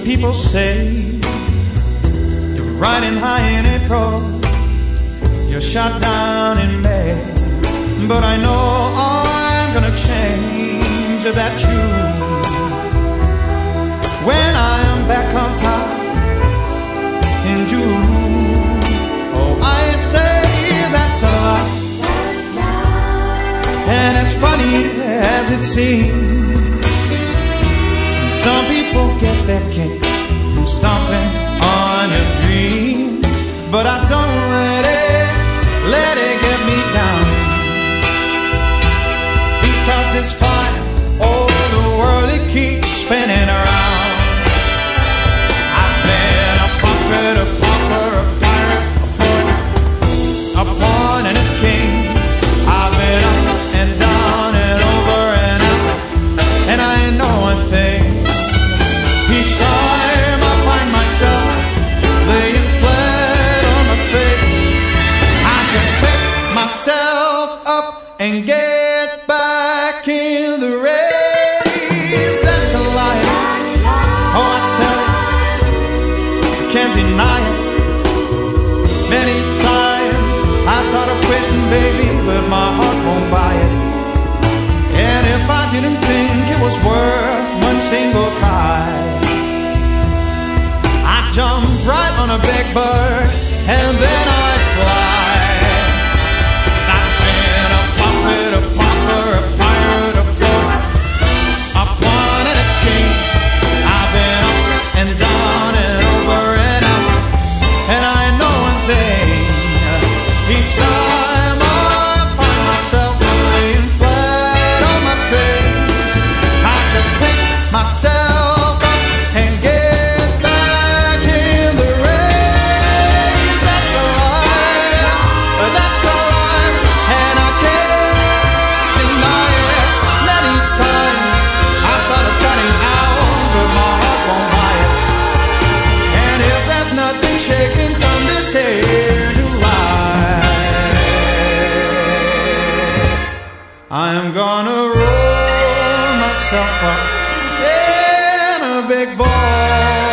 People say you're riding high in April, you're shot down in May, but I know I'm gonna change that tune when I am back on top in June. Oh, I say that's a lie, and as funny as it seems, some people get their kicks from stomping on your dreams, but I don't let it get me down, because it's fine. Oh, the world, it keeps spinning around. I've been a puppet, a pauper, a pirate, a poet, a pawn and a king. I've been up and down and over and out, and I know one thing. Each time I find myself laying flat on my face, I just pick myself up and get back in the race. That's a lie. Oh, I tell you, I can't deny it. Many times I thought of quitting, baby, but my heart won't buy it. And if I didn't think it was worth one single try, I'd jump right on a big bird and then I'd fly. 'Cause I've been a puppet, a pauper, a pirate, a poet, a pawn and a king. I've been up and down and over and out, and I know one thing. Each time I find myself laying flat on my face, I just pick myself up and get back in the race. That's a lie, and I can't deny it. Many times I thought of cutting out, but my heart won't buy it. And if there's nothing shaking from this here July, I'm gonna roll myself up in a big ball